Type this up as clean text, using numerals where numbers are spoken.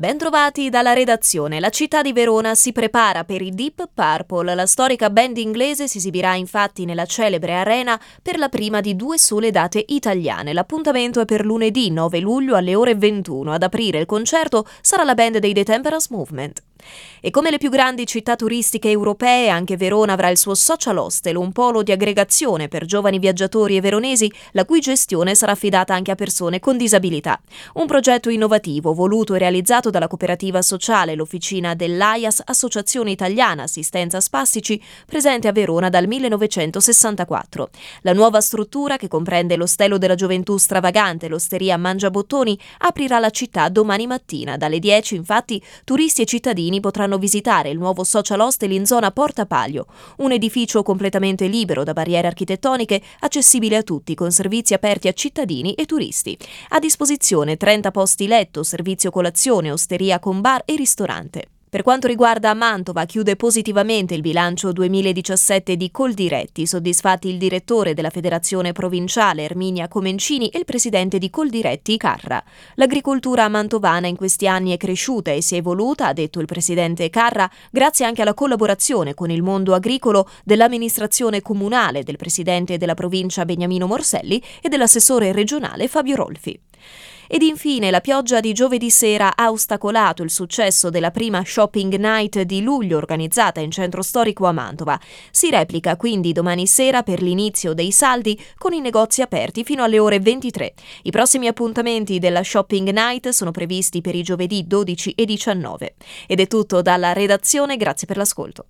Bentrovati dalla redazione. La città di Verona si prepara per i Deep Purple. La storica band inglese si esibirà infatti nella celebre arena per la prima di 2 sole date italiane. L'appuntamento è per lunedì 9 luglio alle ore 21. Ad aprire il concerto sarà la band dei The Temperance Movement. E come le più grandi città turistiche europee, anche Verona avrà il suo social hostel, un polo di aggregazione per giovani viaggiatori e veronesi, la cui gestione sarà affidata anche a persone con disabilità. Un progetto innovativo voluto e realizzato dalla cooperativa sociale l'Officina dell'AIAS, Associazione Italiana Assistenza Spastici, presente a Verona dal 1964. La nuova struttura, che comprende l'Ostello della Gioventù Stravagante e l'Osteria Mangiabottoni, aprirà la città domani mattina. Dalle 10, infatti, turisti e cittadini potranno visitare il nuovo social hostel in zona Porta Palio, un edificio completamente libero da barriere architettoniche, accessibile a tutti, con servizi aperti a cittadini e turisti. A disposizione 30 posti letto, servizio colazione, osteria con bar e ristorante. Per quanto riguarda Mantova, chiude positivamente il bilancio 2017 di Coldiretti, soddisfatti il direttore della Federazione Provinciale Erminia Comencini e il presidente di Coldiretti Carra. L'agricoltura mantovana in questi anni è cresciuta e si è evoluta, ha detto il presidente Carra, grazie anche alla collaborazione con il mondo agricolo dell'amministrazione comunale, del presidente della provincia Beniamino Morselli e dell'assessore regionale Fabio Rolfi. Ed infine la pioggia di giovedì sera ha ostacolato il successo della prima shopping night di luglio organizzata in centro storico a Mantova. Si replica quindi domani sera per l'inizio dei saldi con i negozi aperti fino alle ore 23. I prossimi appuntamenti della shopping night sono previsti per i giovedì 12 e 19. Ed è tutto dalla redazione, grazie per l'ascolto.